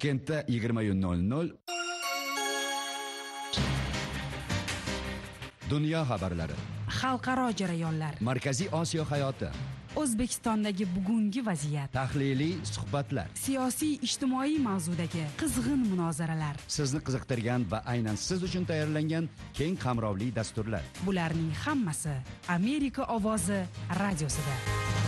Toshkentda 20:00 Dunyo xabarlari, xalqaro jarayonlar, Markaziy Osiyo hayoti, O'zbekistondagi bugungi vaziyat, tahliliy suhbatlar, siyosiy ijtimoiy mavzudagi qizg'in munozaralar, sizni qiziqtirgan va aynan siz uchun tayyorlangan keng qamrovli dasturlar. Bularning hammasi Amerika ovozi radiosida.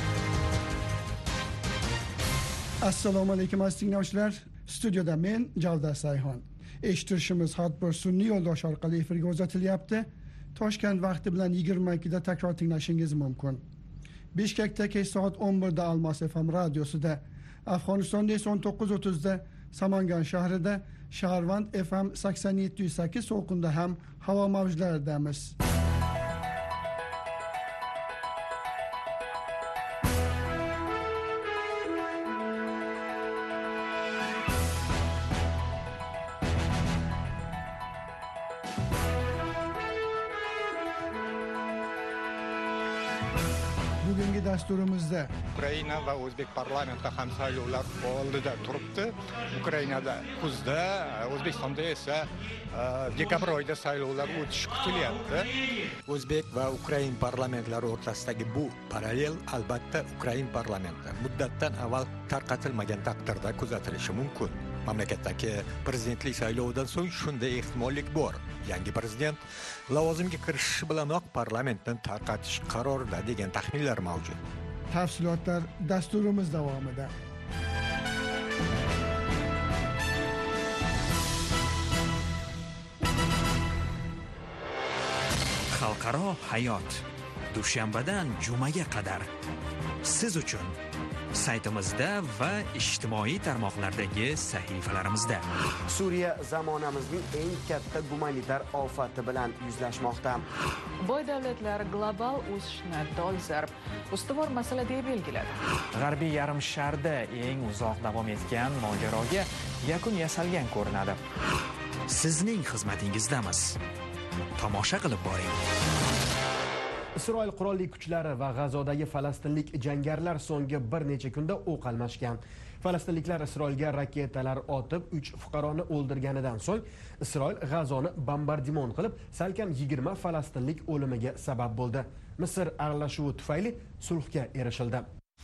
Assalomu alaykum aziz tinglovchilar. Studiyada men Javdar Sayhon. Eshittirishimiz har bir sun'iy yo'ldosh orqali efirga uzatilyapti. Toshkent vaqti bilan 22 da takror tinglashingiz mumkin. Bishkekda kech soat 11 da Almos FM radiosida, Afg'onistonda esa 19:30 da Samangan shahrida, Shaharvand FM 87.8 so'qinda ham havo mavjlaridamiz. Bugungi dasturimizda Ukraina va O'zbek parlamenti ham saylovlar oldida turibdi. Ukrainada kuzda, O'zbekistonda esa dekabr oyida saylovlar o'tishi kutilyapti. O'zbek va Ukrain parlamentlari o'rtasidagi bu parallel albatta Ukrain parlamenti muddatdan avval tarqatilmagan taqdirda kuzatilishi mumkin. Mamlakatdagi prezidentlik saylovidan so'ng shunday ehtimollik bor. Yangi prezident lavozimga kirishishi bilanoq parlamentni tarqatish qarorida degan taxminlar mavjud. Tafsilotlar dasturimiz davomida. Xalqaro hayot dushanbadan jumaga qadar siz uchun saytimizda va ijtimoiy tarmoqlardagi sahifalarimizda. Suriya zamonamizning eng katta gumanitar ofati bilan yuzlashmoqda. Boy davlatlar global o'sishni dolzarb ustuvor masala deb belgiladi. G'arbiy yarim sharda eng uzoq davom etgan mojaroga yakun yasalgan ko'rinadi. Sizning xizmatingizdamiz. Tomosha qilib boring. Isroil qurolli kuchlari va G'azodagi falastinlik jangarilar so'nggi bir necha kunda o'q almashgan. Falastinliklar Isroilga raketalar otib 3 fuqaroni o'ldirganidan so'ng Isroil G'azoni bombardimon qilib, salkam 20 falastinlik o'limiga sabab bo'ldi. Misr aralashuvi tufayli sulhga erishildi.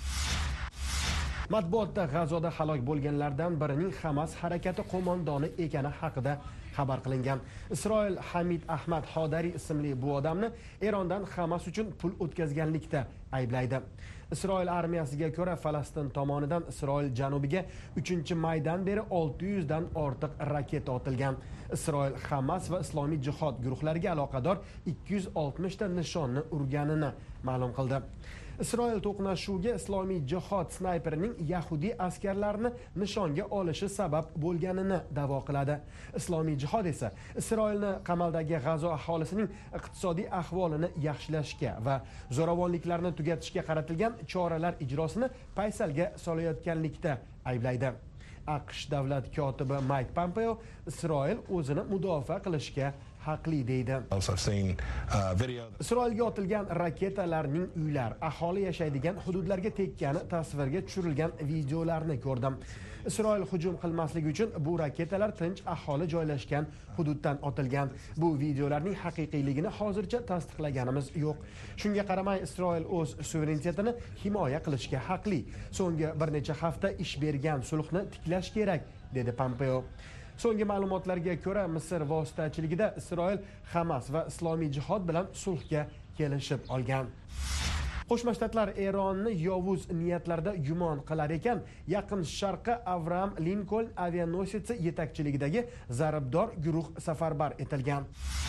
Matbuotda G'azoda halok bo'lganlardan birining Hamas harakati qo'mondoni ekani haqida xabar qilingan. Isroil Hamid Ahmad Hodari ismli bu odamni Erondan Hamas uchun pul o'tkazganlikda ayblaydi. Isroil armiyasiga ko'ra Falastin tomonidan Isroil janubiga 3-maydan beri 600 dan ortiq raketa otilgan. Isroil Hamas va Islomiy jihod guruhlariga aloqador 260 ta nishonni urganini ma'lum qildi. Isroil to'qnashuvga Islomiy jihod snayperining Yahudiy askarlarini nishonga olishi sabab bo'lganini da'vo qiladi. Islomiy jihod esa Isroilni qamaldagi G'azo aholisining iqtisodiy ahvolini yaxshilashga va zo'ravonliklarni tugatishga qaratilgan choralar ijrosini paysalga solayotganlikda ayblaydi. AQSh davlat kotibi Mike Pompeo Isroil o'zini mudofaa qilishga haqli deydi. Isroilga otilgan raketalarning uylar, aholi yashaydigan hududlarga tekkani tasvirga tushirilgan videolarni ko'rdim. Isroil hujum qilmasligi uchun bu raketalar tinch aholi joylashgan hududdan otilgan. Bu videolarning haqiqiyligini hozircha tasdiqlaganimiz yo'q. Shunga qaramay Isroil o'z suverenitetini himoya qilishga haqli. So'nggi bir necha hafta ish bergan sulhni tiklash kerak, dedi Pompeo. So'nggi ma'lumotlarga ko'ra Misr vositachiligida Isroil Hamas va Islomiy jihod bilan sulhga kelishib olgan. Qo'shma Shtatlar Eronni yovuz niyatlarda gumon qilar ekan, Yaqin Sharqqa Avraham Lincoln avianositsi yetakchiligidagi zaribdor guruh safarbar etilgan.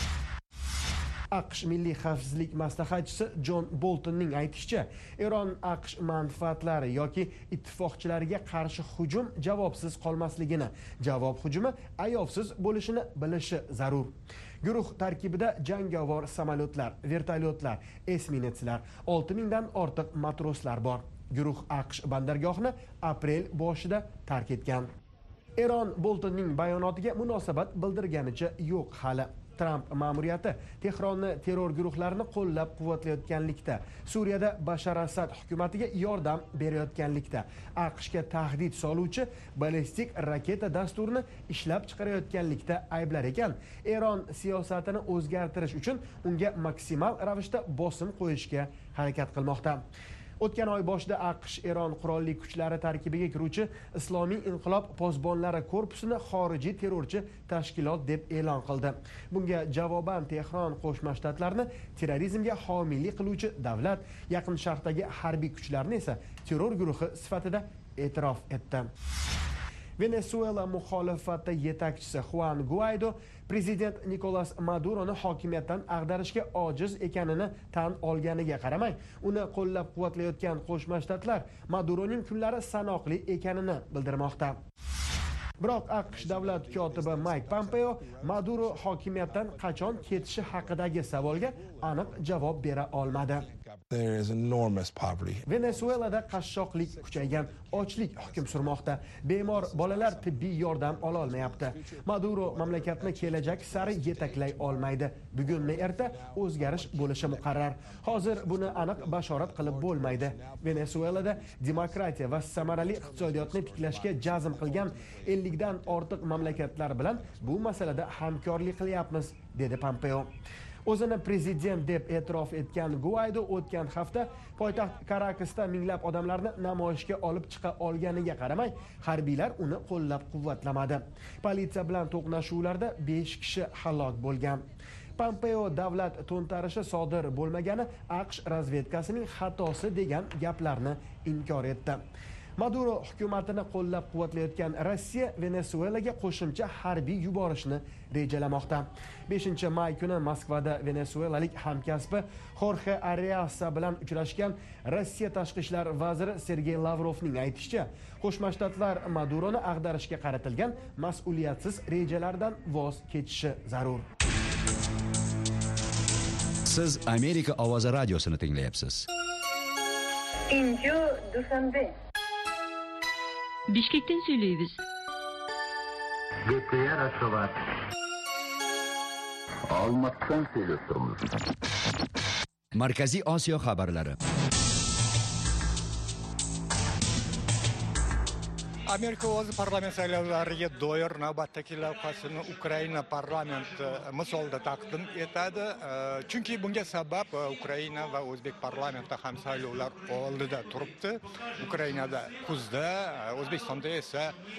AQSh milliy xavfsizlik maslahatchisi John Boltonning aytishicha, Eron AQSh manfaatlari yoki ittifoqchilariga qarshi hujum javobsiz qolmasligini, javob hujumi ayovsiz bo'lishini bilishi zarur. Guruh tarkibida jangovar samolyotlar, vertolyotlar, esminetslar, 6000 dan ortiq matroslar bor. Guruh AQSh bandargohini aprel boshida tark etgan. Eron Boltonning bayonotiga munosabat bildirganicha yo'q hali. Tramp ma'muriyati Tehronni terror guruhlarini qo'llab-quvvatlayotganlikda, Suriyada Bashar Asad hukumatiga yordam berayotganlikda, AQShga tahdid soluvchi ballistik raketa dasturini ishlab chiqarayotganlikda ayblar ekan. Eron siyosatini o'zgartirish uchun unga maksimal ravishda bosim qo'yishga harakat qilmoqda. O'tgan oy boshida AQSh Eron qurolli kuchlari tarkibiga kiruvchi Islomiy inqilob posbonlari korpusini xorijiy terrorchi tashkilot deb e'lon qildi. Bunga javoban Tehron Qo'shma Shtatlarni terrorizmga homiylik qiluvchi davlat, Yaqin Sharqdagi harbiy kuchlarni esa terror guruhi sifatida e'tirof etdi. Venesuela muxolifati yetakchisi Juan Guaido prezident Nikolas Maduroni hokimiyatdan ag'darishga ojiz ekanini tan olganiga qaramay, uni qo'llab-quvvatlayotgan Qo'shma Shtatlar Maduroning kunlari sanoqli ekanini bildirmoqda. Biroq AQSh davlat kotibi Mike Pompeo Maduro hokimiyatdan qachon ketishi haqidagi savolga aniq javob bera olmadi. There is enormous poverty. Venesuelada qashshoqlik kuchaygan, ochlik hukm surmoqda. Bemor bolalar tibbiy yordam ola olmayapti. Maduro mamlakatni kelajak sari yetaklay olmaydi. Bugunmi erta o'zgarish bo'lishi muqarrar. Hozir buni aniq bashorat qilib bo'lmaydi. Venesuelada demokratiya va samarali iqtisodiyotni tiklashga jazm qilgan 50 dan ortiq mamlakatlar bilan bu masalada hamkorlik qilyapmiz, dedi Pompeo. O'zini prezident deb e'tirof etgan Guaido o'tgan hafta poytaxt Karakasda minglab odamlarni namoyishga olib chiqa olganiga qaramay, harbiylar uni qo'llab-quvvatlamadi. Politsiya bilan to'qnashuvlarda 5 kishi halok bo'lgan. Pompeo davlat to'ntarishi sodir bo'lmagani AQSh razvedkasining xatosi degan gaplarni inkor etdi. Maduro hukumatini qo'llab-quvvatlayotgan Rossiya Venesuelaga qo'shimcha harbiy yuborishni rejalamoqda. 5-may kuni Moskvada venesuelalik hamkasbi Jorge Ariasa bilan uchrashgan Rossiya tashqi ishlar vaziri Sergey Lavrovning aytishicha, Qo'shma Shtatlar Maduroni ag'darishga qaratilgan mas'uliyatsiz rejalardan voz kechishi zarur. Siz Amerika ovozi radiosini tinglayapsiz. Inju Dushanbe. Bishkekdan söylaymiz. Gepga yarashovat. Olmatdan söylep turmiz. Markaziy Osiyo xabarlari. Amerika o'z parlament saylovlariga doir navbatdagi lavhasini Ukraina parlamenti misolda taqdim etadi. Chunki bunga sabab Ukraina va O'zbek parlamenti ham saylovlar oldida turibdi. Ukrainada kuzda, O'zbekistonda esa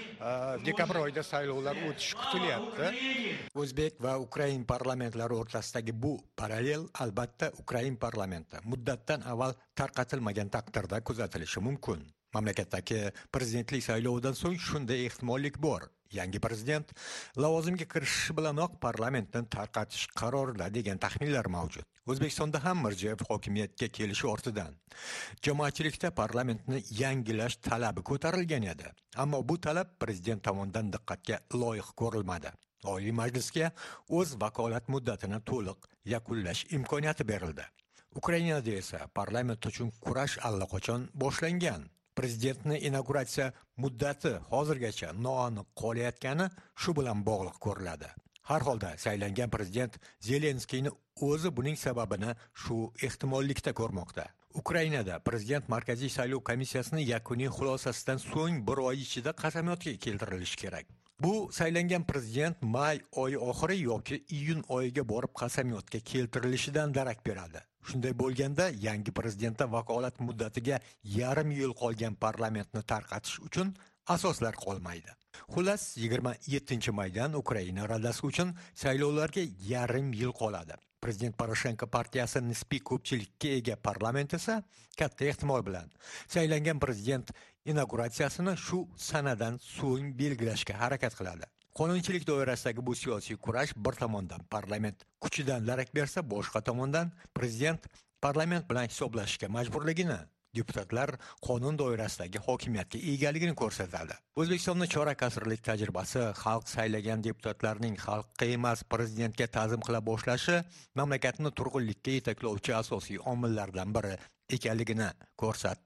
dekabr oyida saylovlar o'tishi kutilyapti. O'zbek va Ukrain parlamentlari o'rtasidagi bu parallel albatta Ukrain parlamenti muddatdan avval tarqatilmagan taqdirda kuzatilishi mumkin. Mamlakatdagi prezidentlik saylovidan so'ng shunday ehtimollik bor. Yangi prezident lavozimga kirishishi bilanoq parlamentdan tarqatish qarorida degan taxminlar mavjud. O'zbekistonda ham Mirziyoyev hokimiyatga kelishi ortidan jamoatchilikda parlamentni yangilash talabi ko'tarilgan edi. Ammo bu talab prezident tomonidan diqqatga loyiq ko'rilmadi. Oliy Majlisga o'z vakolat muddatini to'liq yakunlash imkoniyati berildi. Ukrainada esa parlament uchun kurash allaqachon boshlangan. Prezidentni inauguratsiya muddati hozirgacha noaniq qolayotgani shu bilan bog'liq ko'riladi. Har holda saylangan prezident Zelenskiyni o'zi buning sababini shu ehtimollikda ko'rmoqda. Ukrainada prezident Markaziy saylov komissiyasining yakuniy xulosasidan so'ng bir oy ichida qasamyodga keltirilishi kerak. Bu saylangan prezident may oyi oxiri yoki iyun oyiga borib qasamyodga keltirilishidan darak beradi. Shunday bo'lganda yangi prezidentda vakolat muddatiga yarim yil qolgan parlamentni tarqatish uchun asoslar qolmaydi. Xullas 27-maydan Ukraina radasi uchun saylovlarga yarim yil qoladi. Prezident Poroshenko partiyasi nisbiy ko'pchilikka ega parlament esa katta ehtimol bilan saylangan prezident inauguratsiyasini shu sanadan so'ng belgilashga harakat qiladi. Qonunchilik doirasidagi bu siyosiy kurash bir tomondan parlament kuchidan darak bersa, boshqa tomondan prezident parlament bilan hisoblashishga majburligini, deputatlar qonun doirasidagi hokimiyatga egaligini ko'rsatadi. O'zbekistonning chorak asrlik tajribasi xalq saylagan deputatlarning xalqqa emas prezidentga ta'zim qila boshlashi mamlakatni turg'unlikka yetaklovchi asosiy omillardan biri ekanligini ko'rsatdi.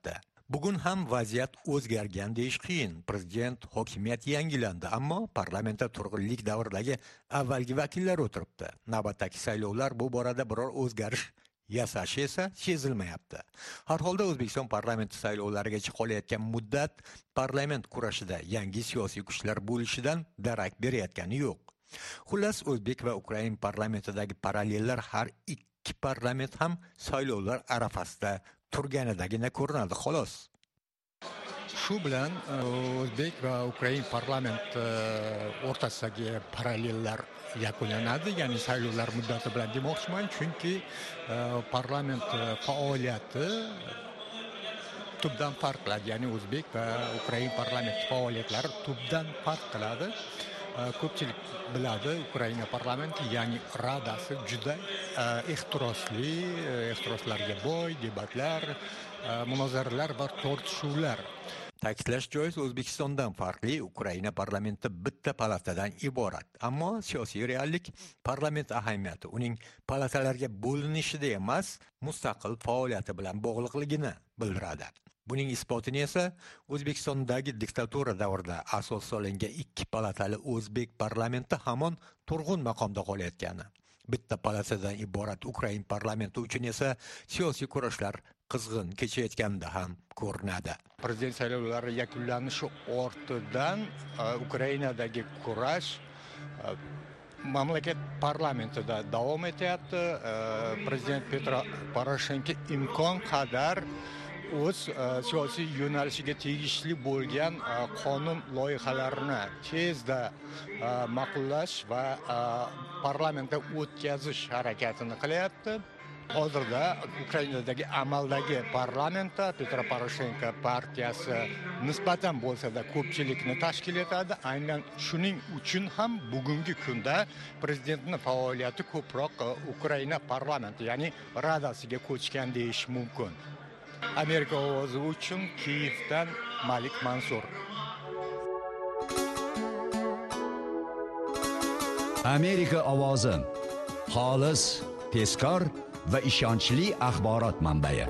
Bugun ham vaziyat o'zgargan deyish qiyin. Prezident hokimiyat yangilandi, ammo parlamentda turg'unlik davridagi avvalgi vakillar o'tiribdi. Navbatdagi saylovlar bu borada biror o'zgarish yasashi esa sezilmayapti. Har holda O'zbekiston parlamenti saylovlarigacha qolayotgan muddat parlament kurashida yangi siyosiy kuchlar bo'lishidan darak berayotgani yo'q. Xullas, o'zbek va ukrain parlamentidagi parallellar har ikki parlament ham saylovlar arafasida turganidagina ko'rinadi xolos. Shu bilan o'zbek va ukrain parlamenti o'rtasidagi parallellar yakunlanadi, ya'ni saylovlar muddati bilan demoqchiman, chunki parlament faoliyati tubdan farq qiladi, ya'ni o'zbek va ukrain parlamenti faoliyatlari tubdan farq qiladi. Ko'pchilik biladi, Ukraina parlamenti, ya'ni radasi juda ehtiroslarga boy, debatlar, munozaralar va tortishuvlar. Ta'kidlash joiz, O'zbekistondan farqli Ukraina parlamenti bitta palatadan iborat. Ammo siyosiy reallik parlament ahamiyati uning palatalarga bo'linishida emas, mustaqil faoliyati bilan bog'liqligini bildiradi. Buning isbotini esa O'zbekistondagi diktatura davrida asos solingan ikki palatali o'zbek parlamenti hamon turg'un maqomda qolayotgani. Bitta palatadan iborat Ukrain parlamenti uchun esa siyosiy kurashlar qizg'in kechayotganda ham ko'rinadi. Prezident saylovlari yakunlanishi ortidan Ukrainadagi kurash mamlakat parlamentida davom etyapti. Prezident Petro Poroshenko imkon qadar o'z siyosiy yo'nalishiga tegishli bo'lgan qonun loyihalarini tezda ma'qullash va parlamentda o'tkazish harakatini qilyapti. Hozirda Ukrainadagi amaldagi parlamentda Petro Poroshenko partiyasi nisbatan bo'lsa-da ko'pchilikni tashkil etadi. Aynan shuning uchun ham bugungi kunda prezidentning faoliyati ko'proq Ukraina parlamenti, ya'ni radasiga ko'chgan deyish mumkin. Amerika ovozi uchun Kiyevdan Malik Mansur. Amerika ovozi xolis, tezkor va ishonchli axborot manbai.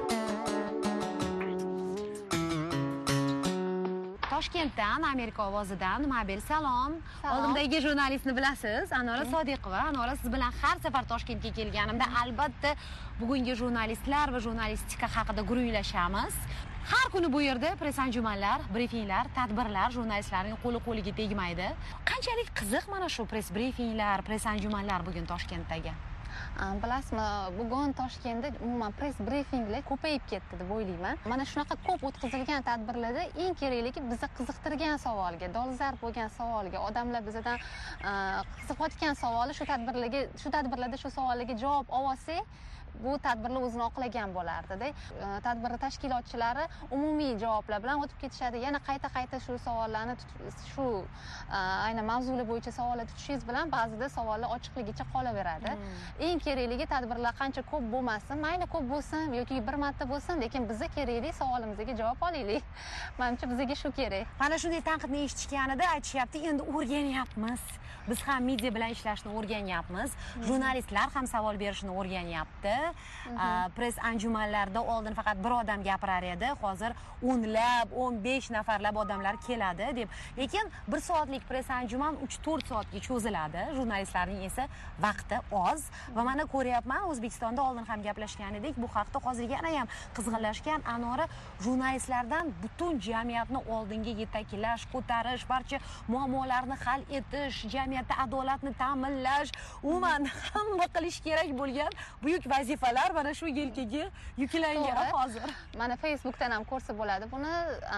Toshkentdan, Amerika ovozidan Mabel salom. Oldimdagi jurnalistni bilasiz, Anora Sodiqova. Anora, siz bilan har safar Toshkentga kelganimda albatta bugungi jurnalistlar va jurnalistika haqida guruhlashamiz. Har kuni bu yerda press-anjumanlar, brifinglar, tadbirlar jurnalistlarning qo'liga tegmaydi. Qanchalik qiziq mana shu press-brifinglar, press-anjumanlar bugun Toshkentdagi? Bilasizmi, bugun Toshkentda umuman press brifinglar ko'payib ketdi deb o'ylayman. Mana shunaqa ko'p o'tkazilgan tadbirlarda eng kerakligi bizni qiziqtirgan savolga, dolzarb bo'lgan savolga, odamlar bizdan qiziqayotgan savoli shu tadbirlarda shu savollarga javob olsak, bu tadbirlar o'zini oqlagan bo'lardi-da. Tadbir tashkilotchilari umumiy javoblar bilan o'tib ketishadi. Yana qayta shu savollarni shu aynan mavzular bo'yicha savollar tutishingiz bilan ba'zida savollar ochiqligicha qolaveradi. Eng kerakligi tadbirlar qancha ko'p bo'lmasin, mayli ko'p bo'lsin yoki bir marta bo'lsin, lekin bizga kerakli savolimizga javob olaylik. Menimcha bizga shu kerak. Mana shunday tanqidni eshitganida aytishyapti, endi o'rganyapmiz. Biz ham media bilan ishlashni o'rganyapmiz. Jurnalistlar ham savol berishni o'rganyapti. Press anjumanlarda oldin faqat bir odam gapirar edi, hozir o'nlab, 15 nafarlab odamlar keladi deb. Lekin 1 soatlik press anjuman 3-4 soatga cho'ziladi. Jurnalistlarning esa vaqti oz va mana ko'ryapman, O'zbekistonda oldin ham gaplashgan edik, bu haqda hozir yana ham qizg'inlashgan. Anora, jurnalistlardan butun jamiyatni oldinga yetaklash, ko'tarish, barcha muammolarni hal etish, jamiyatda adolatni ta'minlash, umuman hamma qilish kerak bo'lgan buyuk vazifalar mana shu yelkaga yuklangan hozir. Mana Facebookdan ham ko'rsa bo'ladi buni.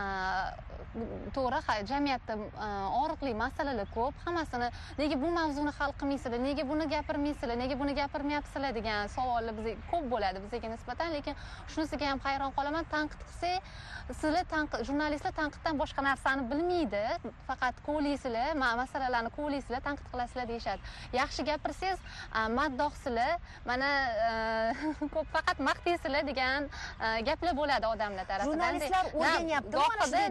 To'g'ri, jamiyatda og'riqli masalalar ko'p. Hammasini nega bu mavzuni hal qilmaysizlar, nega buni gapirmaysizlar, nega buni gapirmayapsizlar degan savollar bizga ko'p bo'ladi bizga nisbatan, lekin shunisiga ham hayron qolaman, tanqid qilsak, sizlar jurnalistlar tanqiddan boshqa narsani bilmaydi, faqat qo'llaysizlar, masalalarni qo'llaysizlar, tanqid qilasizlar deyishadi. Yaxshi gapirsangiz, maddohsizlar, mana ko'p faqat maqtaysizlar degan gaplar bo'ladi odamlar tarafidan. Jurnalistlar o'rganyapti mana shunday dashnomlar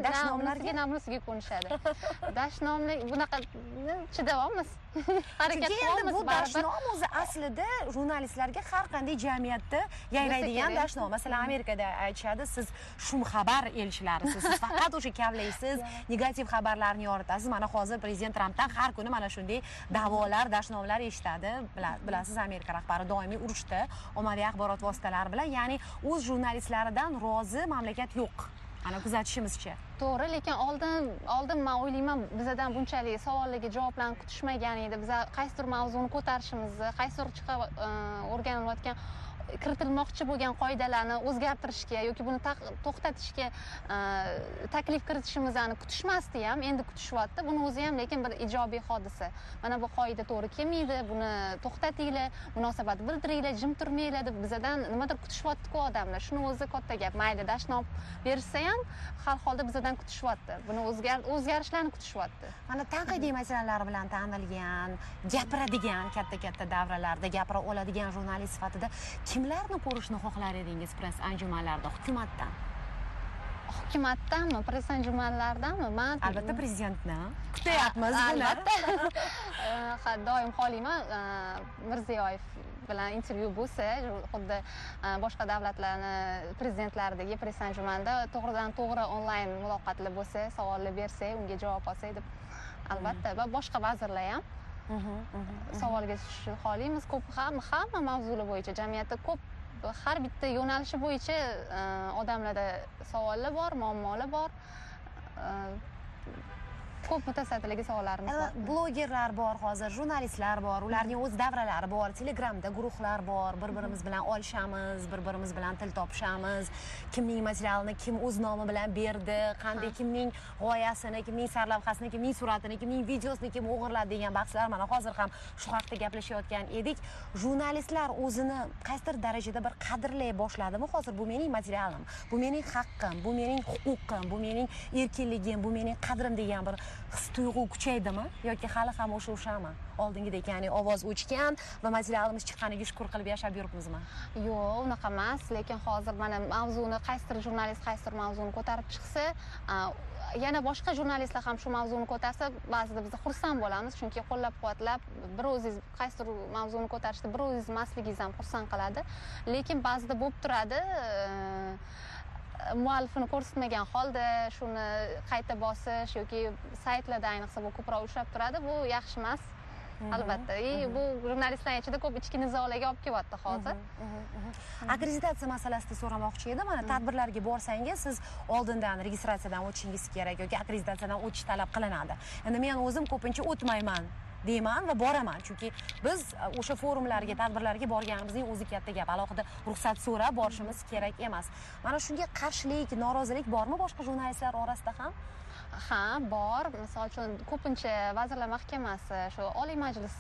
dashnomlarga namunasiga ko'nishadi. Dashnomlik bunaqa chidab olmas. Harakat qilamiz. Bu dashnom o'zi aslida jurnalistlarga har qanday jamiyatda yangraydigan dashnom. Masalan, Amerikada aytishadi, siz shum xabar elchilarisiz. Siz faqat o'sha kavlaysiz, negativ xabarlarni yoritasiz. Mana hozir prezident Trampdan har kuni mana shunday da'volar, dashnomlar eshitadi. Bilasiz, Amerika rahbari doimiy urushda ommaviy axborot vositalari bilan, ya'ni o'z jurnalistlaridan rozi mamlakat yo'q. Ana kuzatishimizcha. To'g'ri, lekin oldin men o'ylayman, bizdan bunchalik savollarga javoblarni kutishmagan edi. Biz qaysidir mavzuni ko'tarishimizni, qaysidir o'rganilayotgan kiritilmoqchi bo'lgan qoidalarni o'zgartirishga yoki buni to'xtatishga taklif kiritishimizni kutishmasdi ham, endi kutishyapti. Buni o'zi ham lekin bir ijobiy hodisa. Mana bu qoida to'g'ri kelmaydi, buni to'xtatinglar, munosabat bildiringlar, jim turmanglar deb bizdan nimadir kutishyapti-ku odamlar. Shuni o'zi katta gap. Mayli, dashnom bersa ham har holda bizdan kutishyapti. Buni o'zgarishlarni kutishyapti. Mana tanqidiy masalalar bilan ta'minlangan, gapiradigan katta-katta davralarda gapira oladigan jurnalist sifatida kimlarni ko'rishni xohlar edingiz press anjumanlarida? Hukumatdanmi, press anjumanlardanmi? Men albatta prezidentni kutyapmiz buni. Albatta. Doim xohlayman Mirziyoyev bilan intervyu bo'lsa, xuddi boshqa davlatlarni prezidentlaridagi press anjumanda to'g'ridan to'g'ri onlayn muloqotlar bo'lsa, savollar bersa, unga javob olsak deb. Albatta, va boshqa vazirlar ham savolga tushishni xohlaymiz. Ko'p hamma mavzular bo'yicha jamiyatda ko'p har bitta yo'nalishi bo'yicha odamlarda savollar bor, muammolar bor. Ko'p mutasaddilarga savollarimiz bor. Blogerlar bor hozir, jurnalistlar bor, ularning o'z davralari bor, Telegramda guruhlar bor, bir-birimiz bilan olishamiz, bir-birimiz bilan til topishamiz. Kimning materialini kim o'z nomi bilan berdi, qanday kimning g'oyasini, kimning sarlavhasini, kimning suratini, kimning videosini kim o'g'irladi degan bahslar mana hozir ham shu haqda gaplashayotgan edik. Jurnalistlar o'zini qaysidir darajada bir qadrlay boshladimi? Hozir bu mening materialim, bu mening haqqim, bu mening huquqim, bu mening erkinligim, bu mening qadrim degan bir his-tuyg'u kuchaydimi yoki hali ham o'shami? Oldingidek, ya'ni ovoz o'chgan va materialimiz chiqqaniga shukr qilib yashab yuribmizmi? Yo'q, unaqa emas, lekin hozir mana mavzuni qaysidir jurnalist qaysidir mavzuni ko'tarib chiqsa, yana boshqa jurnalistlar ham shu mavzuni ko'tarsa, ba'zida biz xursand bo'lamiz, chunki qo'llab-quvvatlab, bir o'zingiz qaysidir mavzuni ko'tarishda bir o'zingiz emasligingiz ham xursand qiladi. Lekin ba'zida bo'lib turadi, muallifini ko'rsatmagan holda shuni qayta bosish yoki saytlarda ayniqsa bu ko'proq uchrab turadi. Bu yaxshi emas. Albatta. Bu jurnalistlar ichida ko'p ichki nizolarga olib kelyapti hozir. Akkreditatsiya masalasida so'ramoqchi edim. Mana tadbirlarga borsangiz, siz oldindan registratsiyadan o'tishingiz kerak yoki akkreditatsiyadan o'tish talab qilinadi. Endi men o'zim ko'pincha o'tmayman deyman va boraman, chunki biz o'sha forumlarga, tadbirlarga borganimizning o'zi katta gap. Alohida ruxsat so'rab borishimiz kerak emas. Mana shunga qarshilik, norozilik bormi boshqa jurnalistlar orasida ham? Ha, bor. Misol uchun ko'pincha Vazirlar Mahkamasi shu Oliy Majlis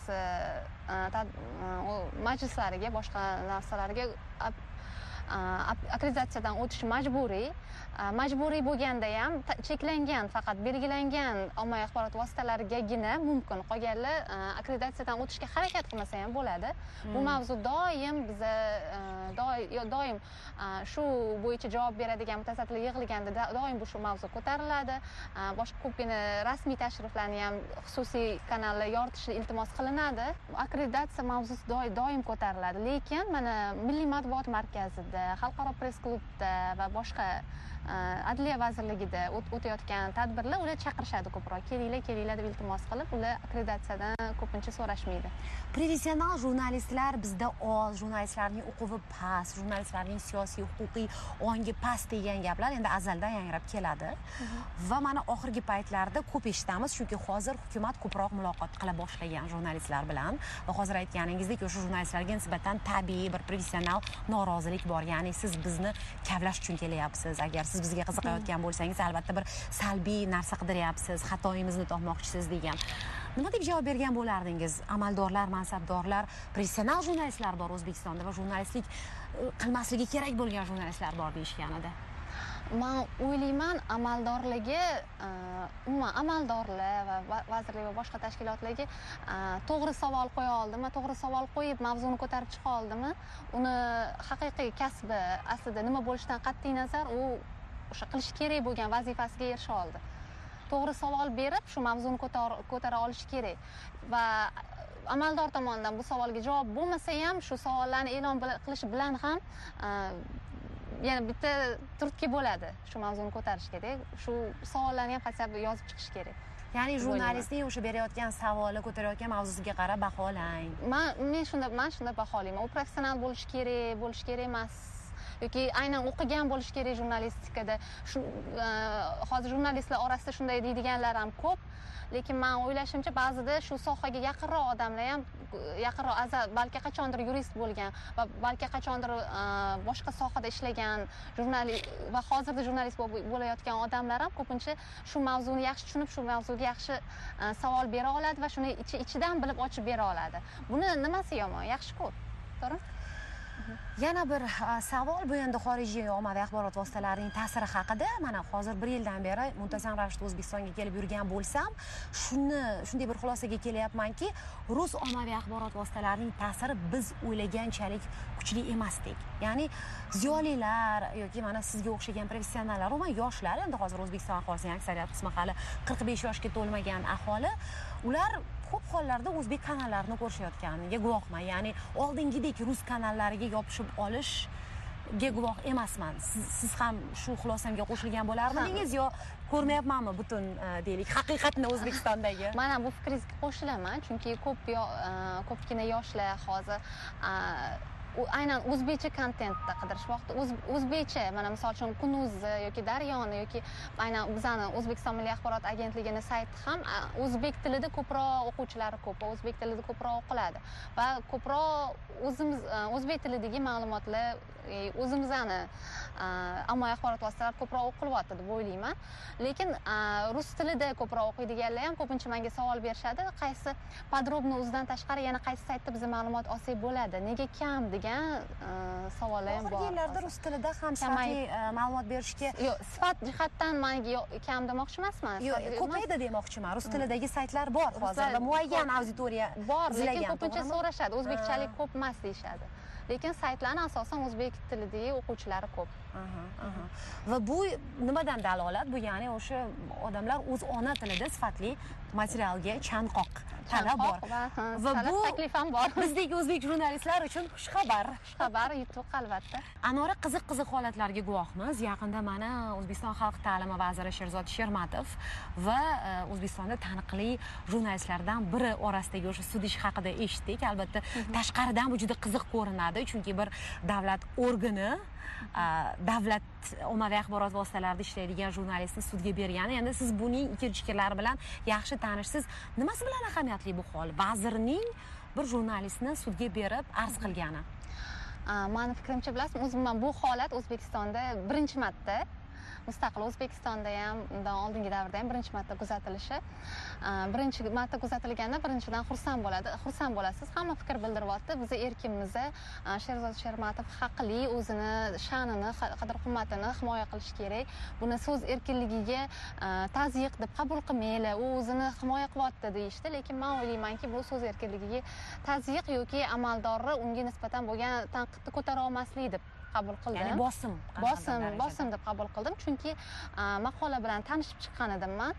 majlislariga, boshqa narsalarga akkreditatsiyadan o'tish majburiy. Majburiy bo'lganda ham cheklangan, faqat belgilangan ommaviy axborot vositalarigagina mumkin. Qolganlar akkreditatsiyadan o'tishga harakat qilmasa ham bo'ladi. Bu mavzu doim biza doim shu bo'yicha javob beradigan mutasaddilar yig'ilganda doim bu shu mavzu ko'tariladi. Boshqa ko'pgina rasmiy tashriflarni ham xususiy kanallar yoritishni iltimos qilinadi. Akkreditatsiya mavzusi doim ko'tariladi, lekin mana Milliy matbuot markazida, Xalqaro press klubda va boshqa Adliya vazirligida o'tayotgan tadbirlar ular chaqirishadi ko'proq. Kelinglar deb iltimos qilib, ular akkreditatsiyadan ko'pincha so'rashmaydi. Professional jurnalistlar bizda oz, jurnalistlarning o'quvi past, jurnalistlarning siyosiy huquqiy ongi past degan gaplar endi azaldan yangrab keladi. Va mana oxirgi paytlarda ko'p eshitamiz, chunki hozir hukumat ko'proq muloqot qila boshlagan jurnalistlar bilan va hozir aytganingizdek, o'sha jurnalistlarga nisbatan tabiiy bir professional norozilik bor. Ya'ni siz bizni kavlash uchun kelyapsiz. Agar siz bizga qiziqayotgan bo'lsangiz, albatta bir salbiy narsa qidiryapsiz, xatoyimizni topmoqchisiz degan. Nima deb javob bergan bo'lardingiz? Amaldorlar, mansabdorlar, professional jurnalistlar bor O'zbekistonda va jurnalistlik qilmasligi kerak bo'lgan jurnalistlar bor deyishganida. Men o'ylayman, amaldorlarga, umuman amaldorlar va vazirlik va boshqa tashkilotlarga to'g'ri savol qo'ya oldimi, to'g'ri savol qo'yib mavzuni ko'tarib chiqa oldimi, uni haqiqiy kasbi aslida nima bo'lishidan qat'iy nazar u o'sha qilish kerak bo'lgan vazifasiga erisha oldi. to'g'ri savol berib shu mavzuni ko'tara olishi kerak va amaldor tomonidan bu savolga javob bo'lmasa ham shu savollarni e'lon qilish bilan ham yana bitta turtki bo'ladi shu mavzuni ko'tarish kerak, shu savollarni ham qaysi yozib chiqish kerak. Ya'ni jurnalistning o'sha berayotgan savoli, ko'tarayotgan mavzusiga qarab baholang. Men shunday baholayman. U professional bo'lishi kerak emas. Yoki aynan o'qigan bo'lishi kerak jurnalistikada. Hozir jurnalistlar orasida shunday deydiganlar ham ko'p. Lekin men o'ylashimcha ba'zida shu sohaga yaqinroq odamlar ham balki qachondir yurist bo'lgan va balki qachondir boshqa sohada ishlagan jurnalist va hozirda jurnalist bo'layotgan odamlar ham ko'pincha shu mavzuni yaxshi tushunib, shu mavzuga yaxshi savol bera oladi va shuni ichidan bilib ochib bera oladi. Buni nimasi yomon? Yaxshi-ku. To'g'rimi? Yana bir savol bu endi xorijiy ommaviy axborot vositalarining ta'siri haqida. Mana hozir 1 yildan beri muntazam ravishda O'zbekistonga kelib yurgan bo'lsam, shunday bir xulosaga kelyapmanki, rus ommaviy axborot vositalarining ta'siri biz o'ylaganchalik kuchli emasdek. Ya'ni ziyolilar yoki mana sizga o'xshagan professionallar, umuman yoshlar, endi hozir O'zbekiston aholisining aksariyat qismi hali 45 yoshga to'lmagan aholi, ular ko'p hollarda o'zbek kanallarini ko'rishayotganiga guvohman. Ya'ni oldingidek rus kanallariga yopishib olishga guvoh emasman. Siz ham shu xulosamga qo'shilgan bo'larmidingiz yo ko'rmayapmanmi butun deylik haqiqatni O'zbekistondagi? Mana bu fikringizga qo'shilaman, chunki ko'pgina yoshlar hozir aynan o'zbekcha kontentda qidirishmoqda. O'zbekcha, mana misol uchun Kunuz yoki Daryoni yoki aynan bizning O'zbekiston Milliy axborot agentligining sayti ham o'zbek tilida ko'proq o'quvchilari ko'p, o'zbek tilida ko'proq o'qiladi va ko'proq o'zbek tilidagi ma'lumotlar o'zimizning ommaviy axborot vositalari ko'proq o'qilyapti deb o'ylayman. Lekin rus tilida ko'proq o'qiydiganlar ham ko'pincha menga savol berishadi, qaysi podrobno o'zidan tashqari yana qaysi saytda biz ma'lumot olsak bo'ladi, nega kam degan savollar ham bor. Hozirgi yillarda rus tilida ham sifatli ma'lumot berishga yo'q, sifat jihatdan menga kam demoqchi emasman. Yo'q, ko'paydi demoqchiman. Rus tilidagi saytlar bor hozir va muayyan auditoriya bor, lekin ko'pincha so'rashadi, o'zbekchalik ko'p emas deyshadi. Lekin saytlarning asosan o'zbek tilidagi o'quvchilari ko'p. Va bu nimadan dalolat? Bu ya'ni o'sha odamlar o'z ona tilida sifatli materialga chanqoq talab bor. Va bu taklif ham bor. Bizdek o'zbek jurnalistlar uchun xushxabar. Xushxabar, yutuq albatta. Anora qiziq holatlarga guvohmiz. Yaqinda mana O'zbekiston xalq ta'limi vaziri Sherzod Shermatov va O'zbekistonda taniqli jurnalistlardan biri orasidagi o'sha sud ishi haqida eshitdik. Albatta, tashqaridan bu juda qiziq ko'rinadi, chunki bir davlat organi davlat ommaviy axborot vositalarida ishlaydigan jurnalistni sudga bergani. Endi siz buning ikki-fikrlari bilan yaxshi tanishsiz. Nimasi bilan ahamiyatli bu hol? Vazirning bir jurnalistni sudga berib arz qilgani. Meni fikrimcha, bilasiz, o'zimdan bu holat O'zbekistonda birinchi marta, mustaqil O'zbekistonda ham, undan oldingi davrda ham birinchi marta kuzatilishi. Birinchi marta kuzatilganda birinchidan xursand bo'lasiz. Hamma fikr bildiryapti. Biz erkimizni Sherzod Shermatov haqli, o'zini sha'nini, qadr-qimmatini himoya qilish kerak. Buni so'z erkinligiga tazyiq deb qabul qilmaylar. U o'zini himoya qilyapti deyishdi, lekin men o'ylaymanki, bu so'z erkinligiga tazyiq yoki amaldorni unga nisbatan bo'lgan tanqidni ko'tara olmaslik deb qabul qildim. Ya'ni bosim deb qabul qildim, chunki maqola bilan tanishib chiqqan edim men.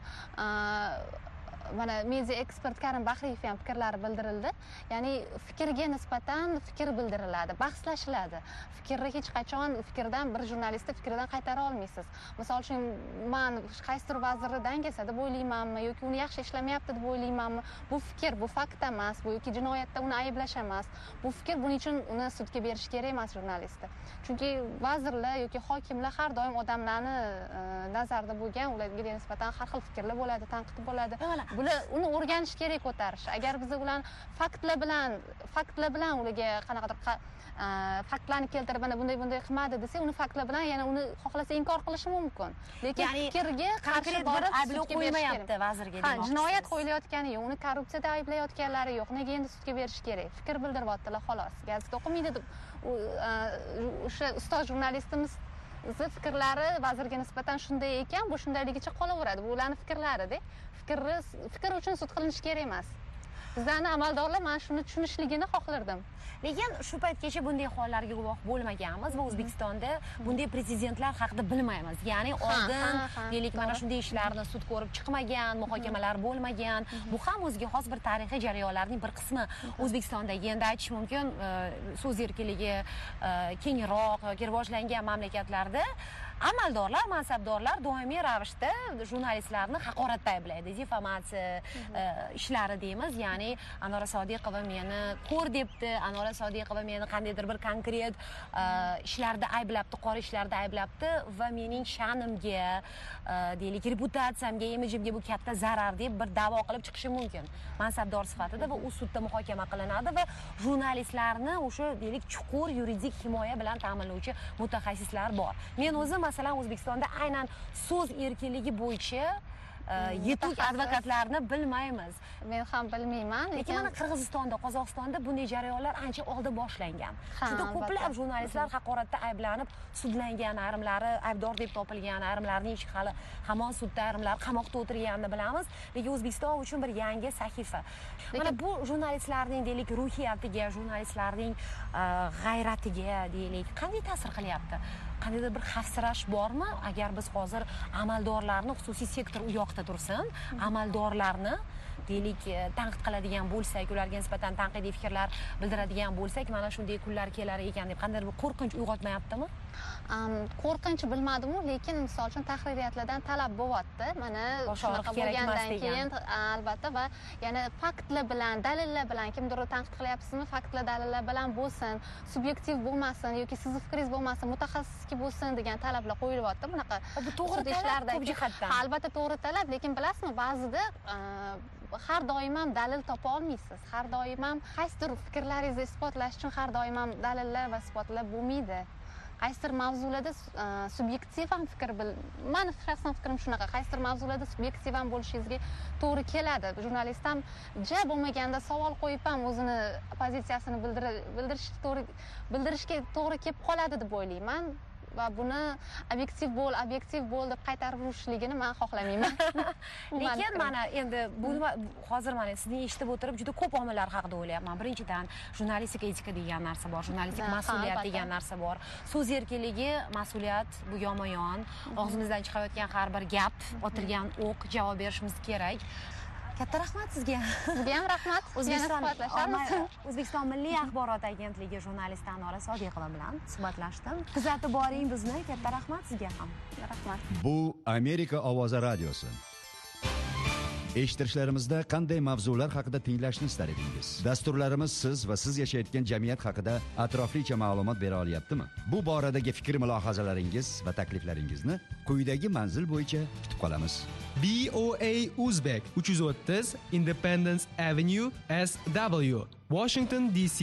Mana media ekspert Karim Bahriyev ham fikrlari bildirildi. Ya'ni fikrga nisbatan fikr bildiriladi, bahslashiladi. Fikrni hech qachon fikirdan bir jurnalistni fikridan qaytara olmaysiz. Misol uchun men qaysidir vazirni dangasa deb o'ylaymanmi yoki uni yaxshi ishlamayapti deb o'ylaymanmi? Bu fikr, bu fakt emas, bu yoki jinoyatda uni ayblash emas. Bu fikr, buning uchun uni sudga berish kerak emas jurnalistni. Chunki vazirlar yoki hokimlar har doim odamlarni nazarda bo'lgan, ularga nisbatan har xil fikrlar bo'ladi, tanqid bo'ladi. Bular uni o'rganish kerak ko'tarish. Agar biz ularni faktlar bilan ularga qanaqadir faktlarni keltirib, mana bunday qilmadi desa, uni faktlar bilan yana uni xohlasa inkor qilishi mumkin. Lekin fikrga qarshi borib ayblov qo'ymayapti vazirga demoqchisiz. Jinoyat qo'yilayotgani yo'q, uni korrupsiyada ayblayotganlari yo'q. Nega endi sudga berish kerak? Fikr bildiryaptilar xolos. Gazeta o'qimaydi deb o'sha ustoz jurnalistimiz fikrlari vazirga nisbatan shunday ekan, bu shundayligicha qolaveradi. Bu ularning fikrlari-da. Fikr uchun sud qilinish kerak emas. bizlarni amaldorlar mana shuni tushunishligini xohlardim. Lekin shu paytgacha bunday hollarga guvoh bo'lmaganmiz va O'zbekistonda bunday prezidentlar haqida bilmaymiz. Ya'ni oldin deylik mana shunday ishlarni sud ko'rib chiqmagan, muhokamalar bo'lmagan. Bu ham o'ziga xos bir tarixiy jarayonlarning bir qismi. O'zbekistondagi endi aytish mumkin, so'z erkinligi kengroq yoki rivojlangan mamlakatlarda amaldorlar, mansabdorlar doimiy ravishda jurnalistlarni haqoratda ayblaydi. Difamatsiya ishlari deymiz. Ya'ni Anora Sodiqova meni ko'r debdi, Anora Sodiqova meni qandaydir bir konkret ishlarda ayblabdi, qora ishlarda ayblabdi va mening sha'nimga, deylik, reputatsiyamga, imijimga bu katta zarar deb bir da'vo qilib chiqishi mumkin. Mansabdor sifatida va u sudda muhokama qilinadi va jurnalistlarni o'sha deylik chuqur yuridik himoya bilan ta'minlovchi mutaxassislar bor. Men o'zim masalan O'zbekistonda aynan so'z erkinligi bo'yicha yetuk advokatlarni bilmaymiz. Men ham bilmayman, lekin mana Qirg'izistonda, Qozog'istonda bunday jarayonlar ancha oldin boshlangan. Juda ko'plab jurnalistlar haqoratda ayblanib, sudlangan, ayrimlari aybdor deb topilgan, ayrimlarining ishi hali hamon sudda, ayrimlari qamoqda o'tirganini bilamiz. Lekin O'zbekiston uchun bir yangi sahifa. Mana bu jurnalistlarning deylik ruhiyatiga, jurnalistlarning g'ayratiga deylik qanday ta'sir qilyapti? Qandaydir bir xavfsirash bormi? Agar biz hozir amaldorlarni, xususiy sektor u yoqda tursin, amaldorlarni deylik tanqid qiladigan bo'lsak, ularga nisbatan tanqidiy fikrlar bildiradigan bo'lsak, mana shunday kunlar kelar ekan deb qandaydir bir qo'rqinch uyg'otmayaptimi? Qo'rqinch bilmadim-u, lekin misol uchun tahririyatlardan talab bo'lyapti. Mana shunaqa bo'lgandan keyin albatta va yana faktlar bilan, dalillar bilan kimdir tanqid qilyapsizmi, faktlar, dalillar bilan bo'lsin, subyektiv bo'lmasin yoki sizni fikringiz bo'lmasin, mutaxassisga bo'lsin degan talablar qo'yilyapti. Bunaqa bu to'g'ri talab ko'p jihatdan. Albatta to'g'ri talab, lekin bilasizmi, ba'zida har doim ham dalil topa olmaysiz. Har doim ham qaysidir fikrlaringizni isbotlash uchun har doim ham dalillar va isbotlar bo'lmaydi. Qaysidir mavzularda subyektiv ham meni shaxsan fikrim shunaqa, qaysidir mavzularda subyektiv ham bo'lishingizga to'g'ri keladi. Jurnalist ham bo'lmaganda savol qo'yib ham o'zini pozitsiyasini bildirishga to'g'ri kelib qoladi deb o'ylayman. Va buni obyektiv bo'l deb qaytarib urishligini men xohlamayman. Lekin mana endi bu hozir mana sizni eshitib o'tirib juda ko'p omillar haqida o'ylayapman. Birinchidan, jurnalistika etika degan narsa bor, jurnalistik mas'uliyat degan narsa bor. So'z erkinligi, mas'uliyat bu yonma-yon. Og'zimizdan chiqayotgan har bir gap, otilgan o'q javob berishimiz kerak. Katta rahmat sizga. Sizga ham rahmat. O'zbekiston Milliy axborot agentligi jurnalisti Anora Sodiqova bilan suhbatlashdim. Kuzatib boring bizni. Katta rahmat sizga ham. Rahmat. Bu Amerika ovozi radiosi. Eshittirishlarimizda qanday mavzular haqida tinglashni istar edingiz? Dasturlarimiz siz va siz yashayotgan jamiyat haqida atroflicha ma'lumot bera olyaptimi? Bu boradagi fikr mulohazalaringiz va takliflaringizni quyidagi manzil bo'yicha kutib qolamiz. BOA Uzbek 330 Independence Avenue SW, Washington DC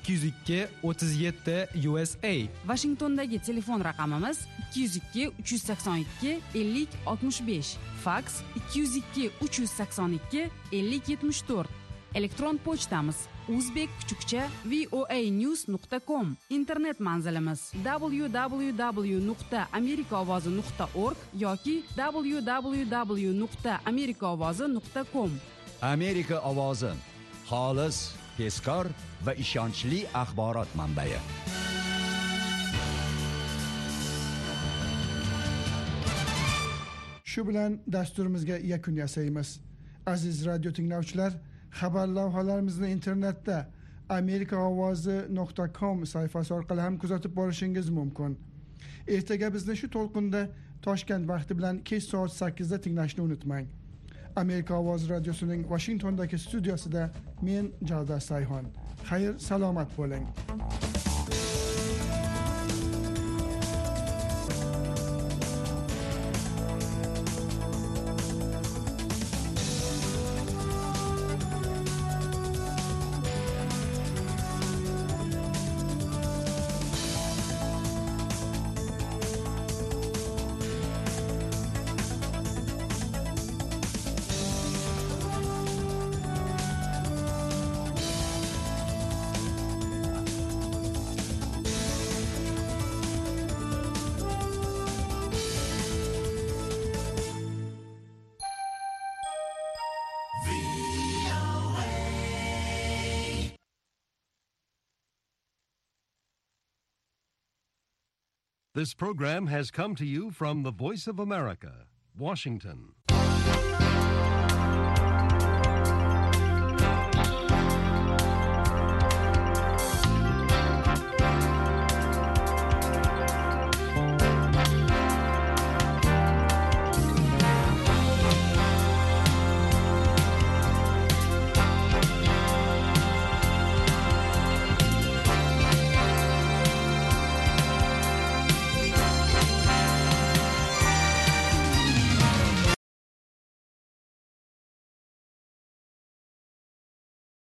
202-37 USA. Washingtondagi telefon raqamimiz 202-382-50-65, faks 202-382-50-74. Elektron pochtamiz uzbek_voanews.com. Internet manzilimiz www.amerikaovozi.org yoki www.amerikaovozi.com. Amerika ovozi, xolis, tezkor va ishonchli axborot manbai. Shu bilan dasturimizga yakun yasaymiz. Aziz radio tinglovchilar, xabar lavhalarimizni internetda amerikaovozi.com sayfasi orqali ham kuzatib borishingiz mumkin. Ertaga bizni shu to'lqinda Toshkent vaqti bilan kech soat 8 da tinglashni unutmang. Amerika ovozi radiosining Washingtondagi studiosida men Javdar Sayhon. Xayr, salomat bo'ling. This program has come to you from the Voice of America, Washington.